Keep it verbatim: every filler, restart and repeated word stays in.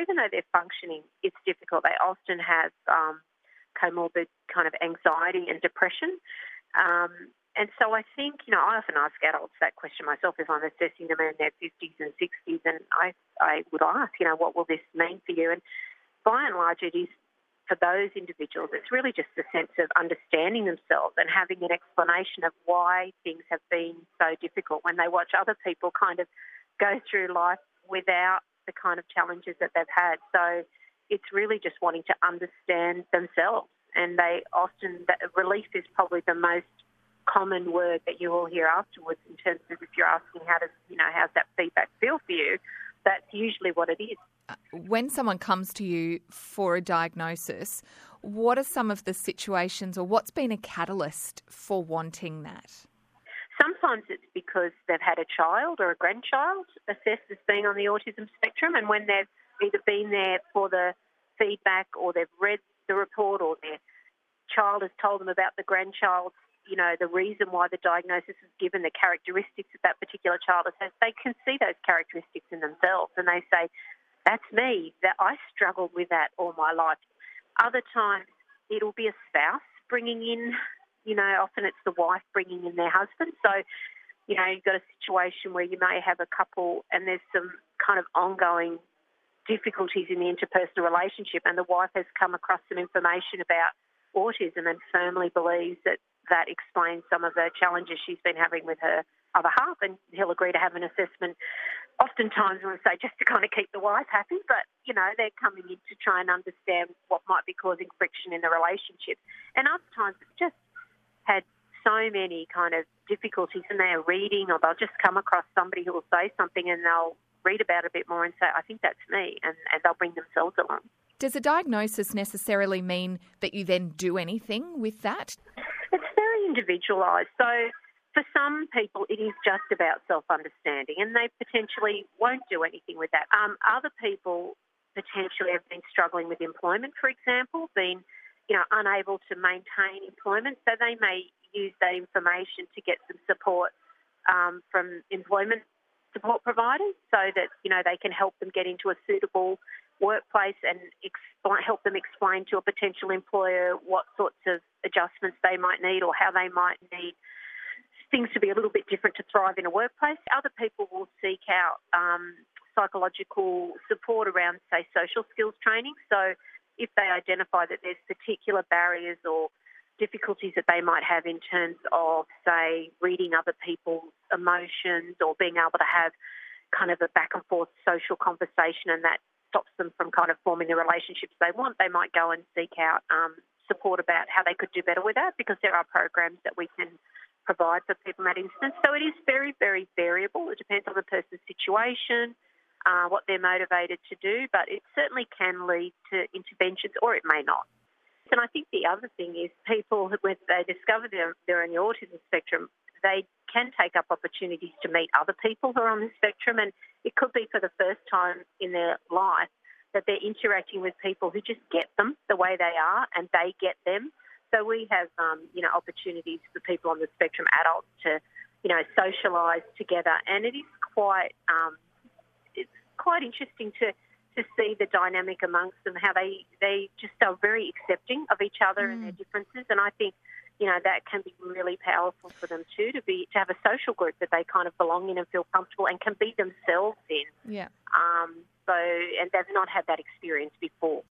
even though they're functioning, it's difficult. They often have um, comorbid kind of anxiety and depression. Um, and so I think, you know, I often ask adults that question myself if I'm assessing them in their fifties and sixties, and I, I would ask, you know, what will this mean for you? And by and large, it is for those individuals, it's really just a sense of understanding themselves and having an explanation of why things have been so difficult when they watch other people kind of go through life without the kind of challenges that they've had. So it's really just wanting to understand themselves. And they often, that relief is probably the most common word that you will hear afterwards in terms of if you're asking how does, you know, how's that feedback feel for you, that's usually what it is. When someone comes to you for a diagnosis, what are some of the situations or what's been a catalyst for wanting that? Sometimes it's because they've had a child or a grandchild assessed as being on the autism spectrum, and when they've either been there for the feedback or they've read the report or their child has told them about the grandchild, you know, the reason why the diagnosis is given, the characteristics that that particular child has, they can see those characteristics in themselves and they say, that's me, that I struggled with that all my life. Other times it'll be a spouse bringing in, you know, often it's the wife bringing in their husband. So, you know, you've got a situation where you may have a couple and there's some kind of ongoing difficulties in the interpersonal relationship and the wife has come across some information about autism and firmly believes that that explains some of the challenges she's been having with her other half, and he'll agree to have an assessment. Oftentimes we'll say just to kind of keep the wife happy, but, you know, they're coming in to try and understand what might be causing friction in the relationship. And other times it's just had so many kind of difficulties and they're reading, or they'll just come across somebody who will say something and they'll read about it a bit more and say, I think that's me, and, and they'll bring themselves along. Does a diagnosis necessarily mean that you then do anything with that? It's very individualised. So for some people, it is just about self-understanding and they potentially won't do anything with that. Um, other people potentially have been struggling with employment, for example, been, you know, unable to maintain employment. So they may use that information to get some support um, from employment support providers so that, you know, they can help them get into a suitable workplace and explain, help them explain to a potential employer what sorts of adjustments they might need or how they might need things to be a little bit different to thrive in a workplace. Other people will seek out um, psychological support around, say, social skills training. So if they identify that there's particular barriers or difficulties that they might have in terms of, say, reading other people's emotions or being able to have kind of a back and forth social conversation, and that stops them from kind of forming the relationships they want, they might go and seek out um, support about how they could do better with that, because there are programs that we can provide for people in that instance. So it is very, very variable. It depends on the person's situation, uh, what they're motivated to do, but it certainly can lead to interventions, or it may not. And I think the other thing is people, when they discover they're, they're on the autism spectrum, they can take up opportunities to meet other people who are on the spectrum, and it could be for the first time in their life that they're interacting with people who just get them the way they are and they get them. So we have, um, you know, opportunities for people on the spectrum, adults, to, you know, socialise together, and it is quite, um, it's quite interesting to, to see the dynamic amongst them, how they, they just are very accepting of each other mm. and their differences, and I think, you know, that can be really powerful for them too, to be to have a social group that they kind of belong in and feel comfortable and can be themselves in. Yeah. Um, so, and they've not had that experience before.